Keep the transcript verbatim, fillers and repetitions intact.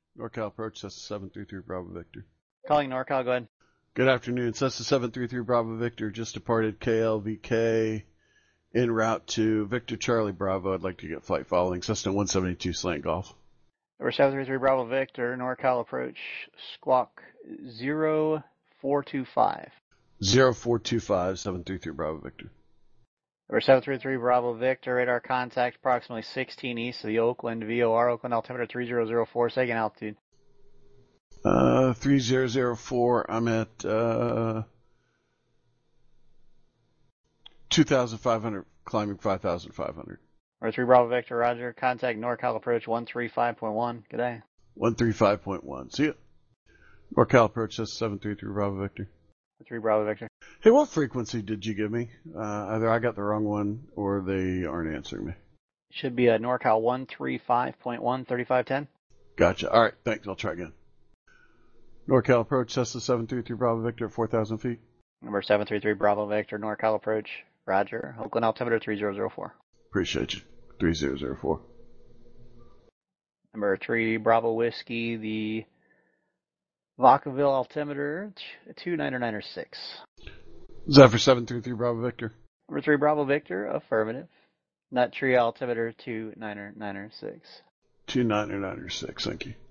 NorCal approach, Cessna seven three three Bravo Victor. Calling NorCal, go ahead. Good afternoon, Cessna seven three three Bravo Victor, just departed K L V K en route to Victor Charlie Bravo. I'd like to get flight following Cessna one seventy-two Slant Golf. Number seven three three Bravo Victor, NorCal approach, squawk zero four two five. zero four two five, seven three three Bravo Victor. Number seven three three Bravo Victor, radar contact approximately sixteen east of the Oakland V O R, Oakland altimeter three zero zero four, second altitude. Uh, three zero zero four, I'm at, uh, two thousand five hundred, climbing five thousand five hundred. Number three Bravo Victor, roger, contact NorCal approach one three five point one, good day. one three five point one, see ya. NorCal approach, Cessna seven three three Bravo Victor. three Bravo Victor. Hey, what frequency did you give me? Uh, either I got the wrong one or they aren't answering me. Should be a NorCal one three five point one, thirty-five ten. Gotcha. All right, thanks. I'll try again. NorCal approach, Cessna seven three three Bravo Victor, four thousand feet. Number seven three three Bravo Victor, NorCal approach, roger, Oakland altimeter three zero zero four. Appreciate you. three zero zero four. Number three Bravo Whiskey, the Vacaville altimeter two nine nine six. Zephyr seven three three Bravo Victor. Number three Bravo Victor, affirmative. Nut Tree altimeter two nine nine six. two nine nine six, thank you.